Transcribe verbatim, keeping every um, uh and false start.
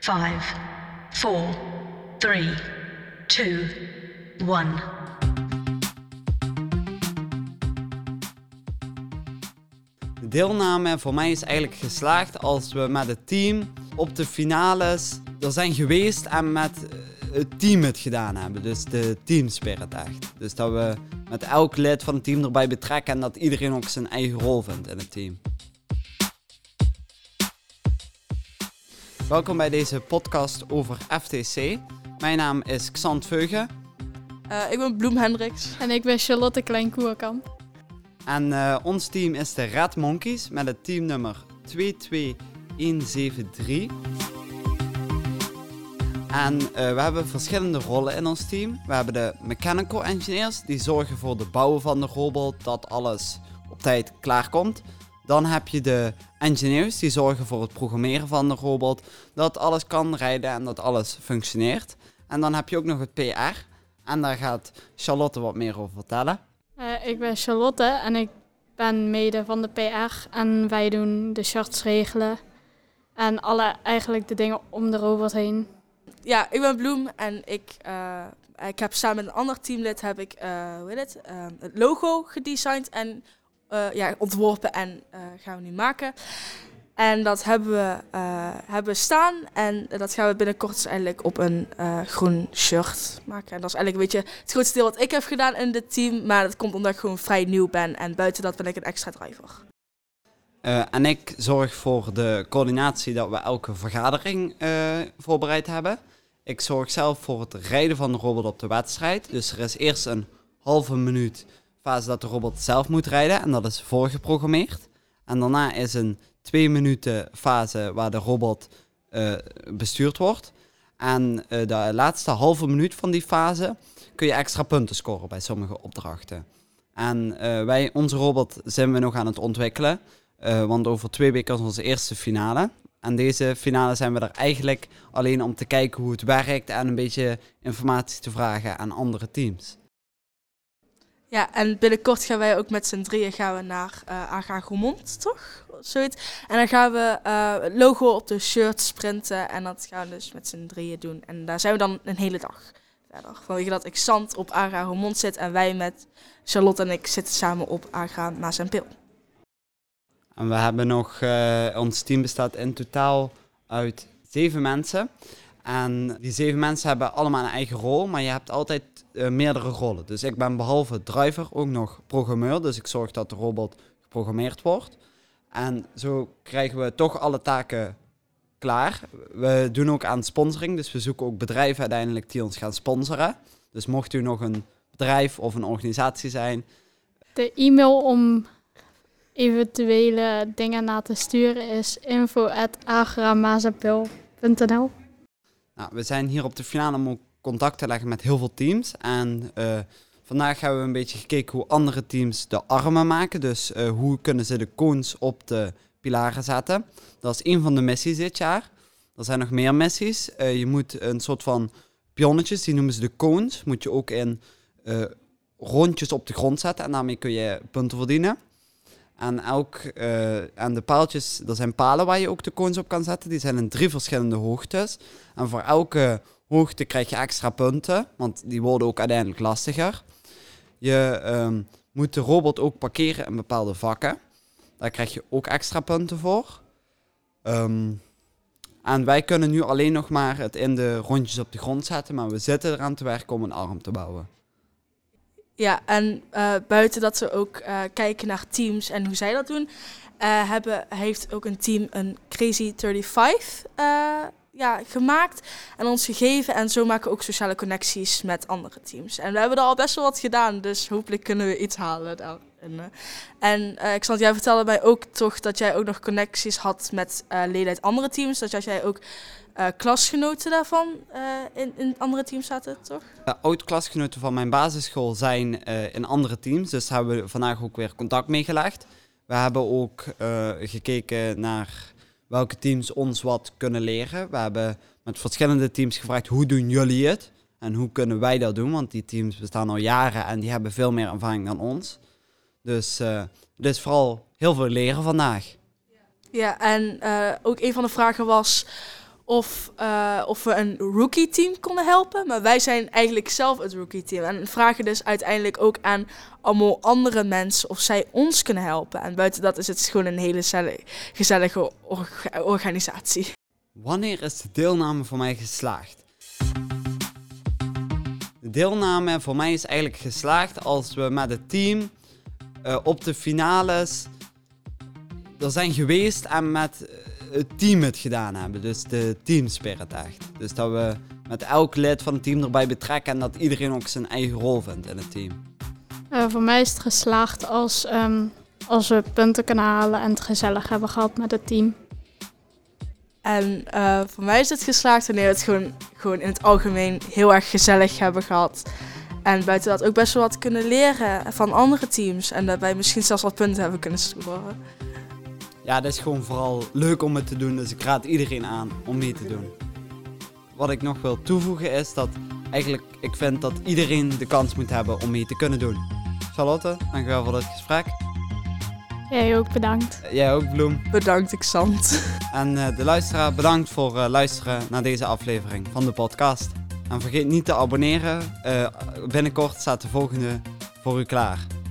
Five, four, three, two, one. De deelname voor mij is eigenlijk geslaagd als we met het team op de finales er zijn geweest en met het team het gedaan hebben. Dus de teamspirit echt. Dus dat we met elk lid van het team erbij betrekken en dat iedereen ook zijn eigen rol vindt in het team. Welkom bij deze podcast over F T C. Mijn naam is Xant Veugen. Uh, ik ben Bloem Hendricks. En ik ben Charlotte Klein-Koerkamp. En uh, ons team is de Red Monkeys met het teamnummer twee twee een zeven drie. En uh, we hebben verschillende rollen in ons team. We hebben de mechanical engineers, die zorgen voor de bouwen van de robot, dat alles op tijd klaarkomt. Dan heb je de engineers, die zorgen voor het programmeren van de robot, dat alles kan rijden en dat alles functioneert. En dan heb je ook nog het P R. En daar gaat Charlotte wat meer over vertellen. Uh, ik ben Charlotte en ik ben mede van de P R. En wij doen de charts regelen en alle, eigenlijk de dingen om de robot heen. Ja, ik ben Bloem en ik, uh, ik heb samen met een ander teamlid heb ik, uh, hoe heet het, uh, het logo gedesigned en uh, ja, ontworpen en uh, gaan we nu maken. En dat hebben we, uh, hebben we staan en dat gaan we binnenkort dus eigenlijk op een uh, groen shirt maken. En dat is eigenlijk een beetje het grootste deel wat ik heb gedaan in dit team, maar dat komt omdat ik gewoon vrij nieuw ben en buiten dat ben ik een extra driver. Uh, en ik zorg voor de coördinatie dat we elke vergadering uh, voorbereid hebben. Ik zorg zelf voor het rijden van de robot op de wedstrijd. Dus er is eerst een halve minuut fase dat de robot zelf moet rijden en dat is voorgeprogrammeerd. En daarna is een twee minuten fase waar de robot uh, bestuurd wordt. En uh, de laatste halve minuut van die fase kun je extra punten scoren bij sommige opdrachten. En uh, wij, onze robot zijn we nog aan het ontwikkelen. Uh, want over twee weken is onze eerste finale. En deze finale zijn we er eigenlijk alleen om te kijken hoe het werkt en een beetje informatie te vragen aan andere teams. Ja, en binnenkort gaan wij ook met z'n drieën gaan we naar uh, Aga Roermond, toch? Zoiets. En dan gaan we uh, het logo op de shirts printen en dat gaan we dus met z'n drieën doen. En daar zijn we dan een hele dag verder. Vanwege dat ik Xant op Aga Roermond zit en wij met Charlotte en ik zitten samen op Aga Maas en Pil. En we hebben nog, uh, ons team bestaat in totaal uit zeven mensen. En die zeven mensen hebben allemaal een eigen rol, maar je hebt altijd uh, meerdere rollen. Dus ik ben behalve driver ook nog programmeur, dus ik zorg dat de robot geprogrammeerd wordt. En zo krijgen we toch alle taken klaar. We doen ook aan sponsoring, dus we zoeken ook bedrijven uiteindelijk die ons gaan sponsoren. Dus mocht u nog een bedrijf of een organisatie zijn. De e-mail om eventuele dingen na te sturen is info at agramazapil punt n l. Nou, we zijn hier op de finale om contact te leggen met heel veel teams. En uh, vandaag hebben we een beetje gekeken hoe andere teams de armen maken. Dus uh, hoe kunnen ze de cones op de pilaren zetten. Dat is een van de missies dit jaar. Er zijn nog meer missies. Uh, je moet een soort van pionnetjes, die noemen ze de cones, moet je ook in uh, rondjes op de grond zetten. En daarmee kun je punten verdienen. En, elk, uh, en de paaltjes, er zijn palen waar je ook de cones op kan zetten. Die zijn in drie verschillende hoogtes. En voor elke hoogte krijg je extra punten, want die worden ook uiteindelijk lastiger. Je um, moet de robot ook parkeren in bepaalde vakken. Daar krijg je ook extra punten voor. Um, en wij kunnen nu alleen nog maar het in de rondjes op de grond zetten, maar we zitten eraan te werken om een arm te bouwen. Ja, en uh, buiten dat we ook uh, kijken naar teams en hoe zij dat doen, uh, hebben, heeft ook een team een Crazy vijfendertig uh, ja, gemaakt en ons gegeven. En zo maken we ook sociale connecties met andere teams. En we hebben er al best wel wat gedaan, dus hopelijk kunnen we iets halen daar. En, uh, en uh, ik zal jij vertelde mij ook toch dat jij ook nog connecties had met uh, leden uit andere teams. Dat jij ook uh, klasgenoten daarvan uh, in, in andere teams zaten, toch? Uh, oud-klasgenoten van mijn basisschool zijn uh, in andere teams, dus daar hebben we vandaag ook weer contact mee gelegd. We hebben ook uh, gekeken naar welke teams ons wat kunnen leren. We hebben met verschillende teams gevraagd, hoe doen jullie het? En hoe kunnen wij dat doen? Want die teams bestaan al jaren en die hebben veel meer ervaring dan ons. Dus uh, het is vooral heel veel leren vandaag. Ja, en uh, ook een van de vragen was of, uh, of we een rookie-team konden helpen. Maar wij zijn eigenlijk zelf het rookie-team. En vragen dus uiteindelijk ook aan allemaal andere mensen of zij ons kunnen helpen. En buiten dat is het gewoon een hele gezellige, gezellige orga- organisatie. Wanneer is de deelname voor mij geslaagd? De deelname voor mij is eigenlijk geslaagd als we met het team uh, op de finales er zijn geweest en met het team het gedaan hebben. Dus de teamspirit echt. Dus dat we met elk lid van het team erbij betrekken en dat iedereen ook zijn eigen rol vindt in het team. Uh, voor mij is het geslaagd als, um, als we punten kunnen halen en het gezellig hebben gehad met het team. En uh, voor mij is het geslaagd wanneer we het gewoon, gewoon in het algemeen heel erg gezellig hebben gehad. En buiten dat ook best wel wat kunnen leren van andere teams. En dat wij misschien zelfs wat punten hebben kunnen scoren. Ja, dat is gewoon vooral leuk om het te doen. Dus ik raad iedereen aan om mee te doen. Wat ik nog wil toevoegen is dat eigenlijk ik vind dat iedereen de kans moet hebben om mee te kunnen doen. Charlotte, dankjewel voor dit gesprek. Jij ook bedankt. Jij ook, Bloem. Bedankt, Xant. En uh, de luisteraar, bedankt voor uh, luisteren naar deze aflevering van de podcast. En vergeet niet te abonneren. Uh, binnenkort staat de volgende voor u klaar.